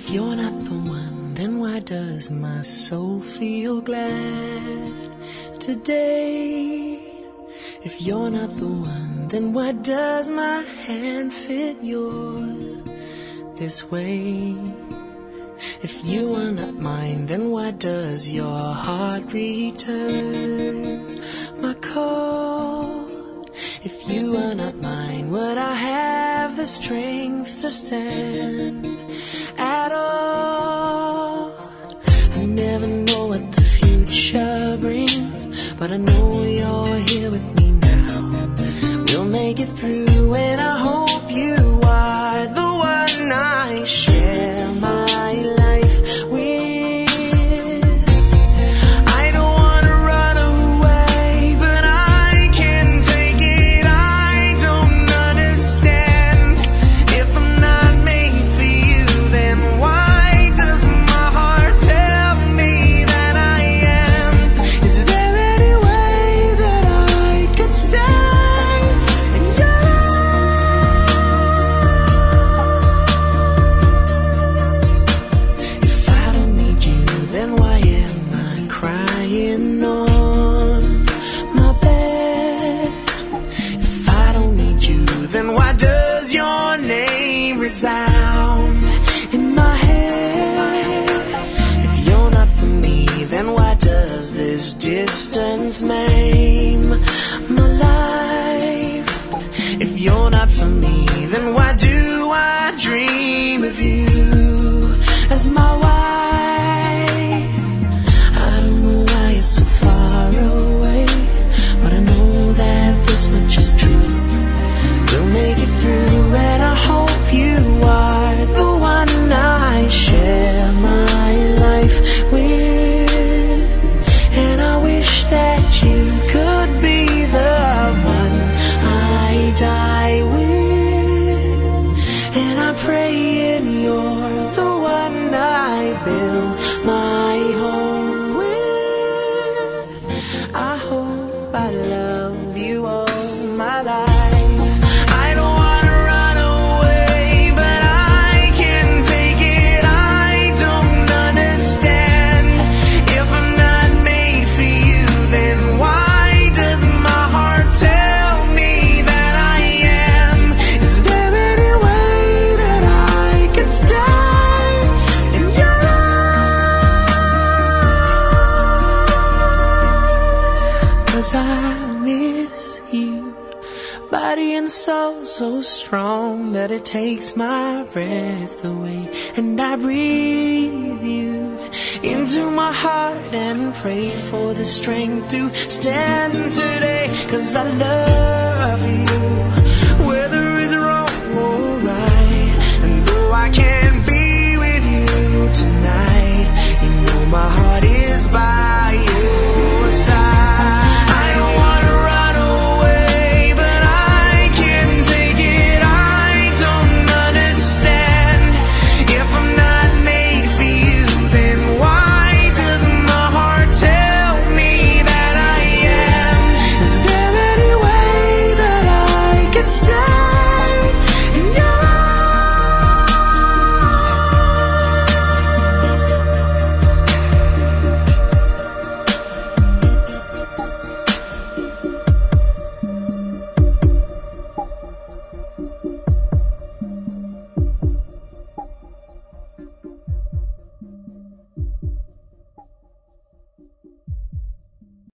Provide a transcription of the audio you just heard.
If you're not the one, then why does my soul feel glad today? If you're not the one, then why does my hand fit yours this way? If you are not mine, then why does your heart return my call? If you are not mine, would I have the strength to stand at all? I never know what the future brings, but I know you're here with me now. We'll make it through, and I hope you are the one I share my life with. I don't want to run away, but I can't take it. I don't understand. If I'm not made for you, then why does my heart tell me that I am? Is there any way that I could stay in your life? If I don't need you, then why am I crying on my bed? If I don't need you, then why does your name resound in my head? If you're not for me, then why does this distance maim my life? If you're not for me, then why do I dream of you as my wife? I don't know why you're so far away, but I know that this much is true. We'll make it through, and I hope you are the one I share my life with. And I wish that you could be the one I die with. And I pray and you're the one I build my home with. I hope I love you all my life. I don't want to run away, but I can't take it. I don't understand. If I'm not made for you, then why does my heart tell me that I am? Is there any way that I can stay in your life? 'Cause I miss you, body and soul so strong that it takes my breath away. And I breathe you into my heart and pray for the strength to stand today. 'Cause I love you.